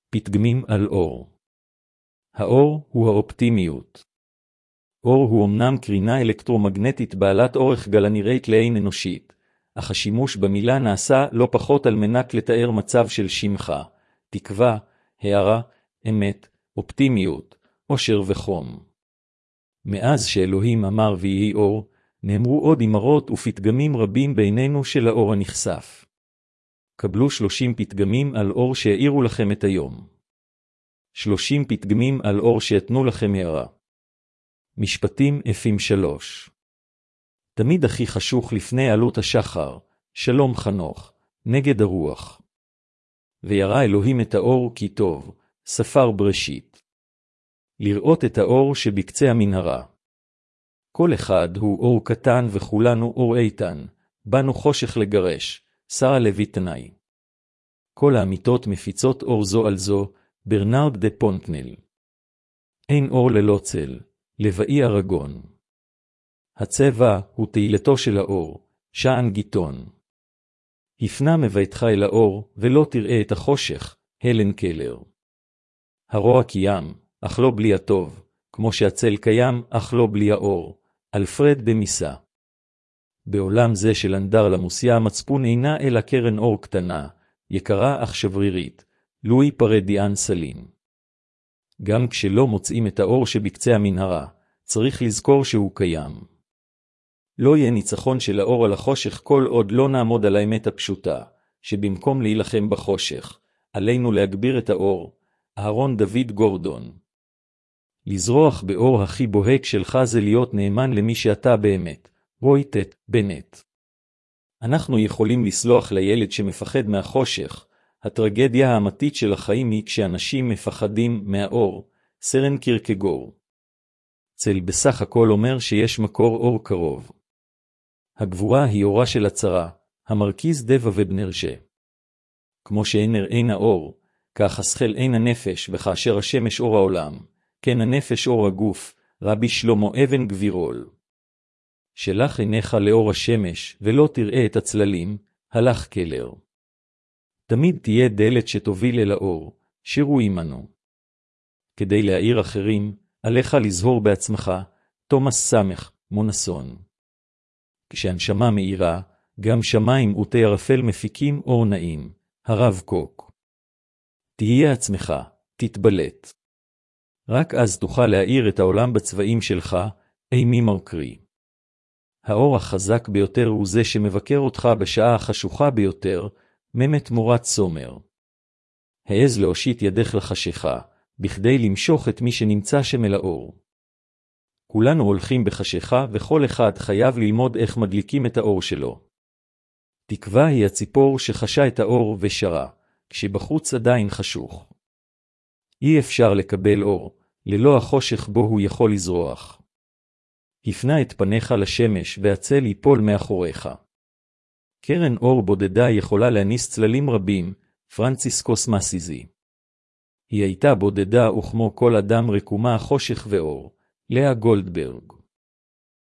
פתגמים על אור. האור הוא האופטימיות. אור הוא אמנם קרינה אלקטרומגנטית בעלת אורך גל הנראית לעין אנושית, אך השימוש במילה נעשה לא פחות על מנת לתאר מצב של שמחה, תקווה, הערה, אמת, אופטימיות, אושר וחום. מאז שאלוהים אמר ויהי אור, נאמרו עוד אמרות ופתגמים רבים בינינו של האור הנחשף. קבלו 30 פתגמים על אור שהאירו לכם את היום. 30 פתגמים על אור שיתנו לכם הערה. משפטים אפים 3. תמיד הכי חשוך לפני עלות השחר, שלום חנוך, נגד הרוח. וירא אלוהים את האור כי טוב, ספר בראשית. לראות את האור שבקצה המנהרה. כל אחד הוא אור קטן וכולנו אור איתן, באנו חושך לגרש, שרה לוי תנאי. כל האמיתות מפיצות אור זו על זו, ברנרד דה פונטנל. אין אור ללא צל, לבאי ארגון. הצבע הוא תהילתו של האור, שען גיטון. הפנה מביתך אל האור, ולא תראה את החושך, הלן קלר. הרוע קיים, אך לא בלי הטוב, כמו שהצל קיים, אך לא בלי האור, אלפרד במיסה. בעולם זה של אנדר למוסיה המצפון אינה אלא קרן אור קטנה, יקרה אך שברירית, לואי פרדיאן סלין. גם כשלא מוצאים את האור שבקצה המנהרה, צריך לזכור שהוא קיים. לא יהיה ניצחון של האור על החושך כל עוד לא נעמוד על האמת הפשוטה, שבמקום להילחם בחושך, עלינו להגביר את האור, אהרון דוד גורדון. לזרוח באור הכי בוהק שלך זה להיות נאמן למי שאתה באמת, רויטט, בנט. אנחנו יכולים לסלוח לילד שמפחד מהחושך, הטרגדיה האמיתית של החיים היא כשאנשים מפחדים מהאור, סרן קירקגור. צל בסך הכל אומר שיש מקור אור קרוב. הגבורה היא אורה של הצרה, המרכיז דבע ובנרשה. כמו שאינר אין האור, כך השכל אין הנפש, וכאשר השמש אור העולם, כן הנפש אור הגוף, רבי שלמה אבן גבירול. שלח עיניך לאור השמש, ולא תראה את הצללים, הלך קלר. תמיד תהיה דלת שתוביל אל האור, שירו עמנו. כדי להאיר אחרים, עליך לזהור בעצמך, תומאס סמך, מונסון. כשהנשמה מאירה, גם שמיים ותי ערפל מפיקים אור נעים, הרב קוק. תהיה עצמך, תתבלט. רק אז תוכל להאיר את העולם בצבעים שלך, אימי מרקרי. האור החזק ביותר הוא זה שמבקר אותך בשעה החשוכה ביותר, ממת מורת סומר. העז להושיט ידך לחשיכה, בכדי למשוך את מי שנמצא שם אל האור. כולנו הולכים בחשיכה וכל אחד חייב ללמוד איך מדליקים את האור שלו. תקווה היא הציפור שחשה את האור ושרה, כשבחוץ עדיין חשוך. אי אפשר לקבל אור, ללא החושך בו הוא יכול לזרוח. הפנה את פניך לשמש והצל ייפול מאחוריך. קרן אור בודדה יכולה להניס צללים רבים, פרנציסקוס מאסיזי. היא הייתה בודדה וכמו כל אדם רקומה חושך ואור, לאה גולדברג.